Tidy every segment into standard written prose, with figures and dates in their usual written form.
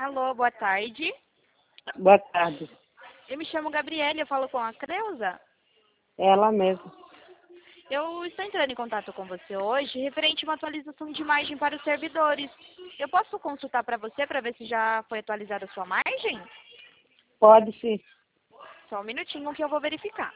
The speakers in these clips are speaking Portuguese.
Alô, boa tarde. Boa tarde. Eu me chamo Gabriela, eu falo com a Creuza. É ela mesma. Eu estou entrando em contato com você hoje referente a uma atualização de imagem para os servidores. Eu posso consultar para você para ver se já foi atualizada a sua imagem? Pode sim. Só um minutinho que eu vou verificar.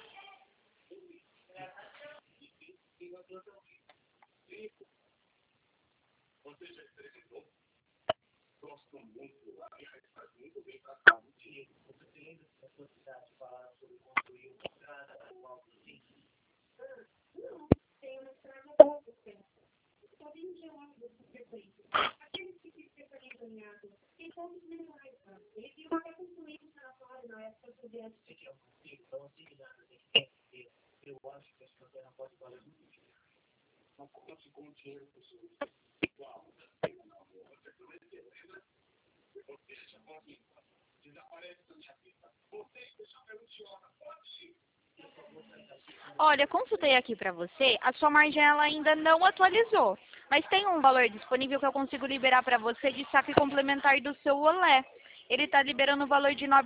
Olha, consultei aqui para você, a sua margem ela ainda não atualizou, mas tem um valor disponível que eu consigo liberar para você de saque complementar do seu Olé. Ele está liberando o valor de R$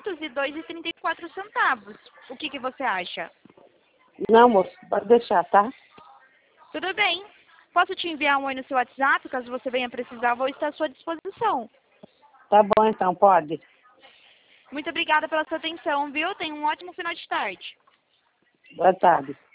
902,34. O que você acha? Não, moço, pode deixar, tá? Tudo bem. Posso te enviar um oi no seu WhatsApp, caso você venha precisar, vou estar à sua disposição. Tá bom então, pode. Muito obrigada pela sua atenção, viu? Tenha um ótimo final de tarde. Boa tarde.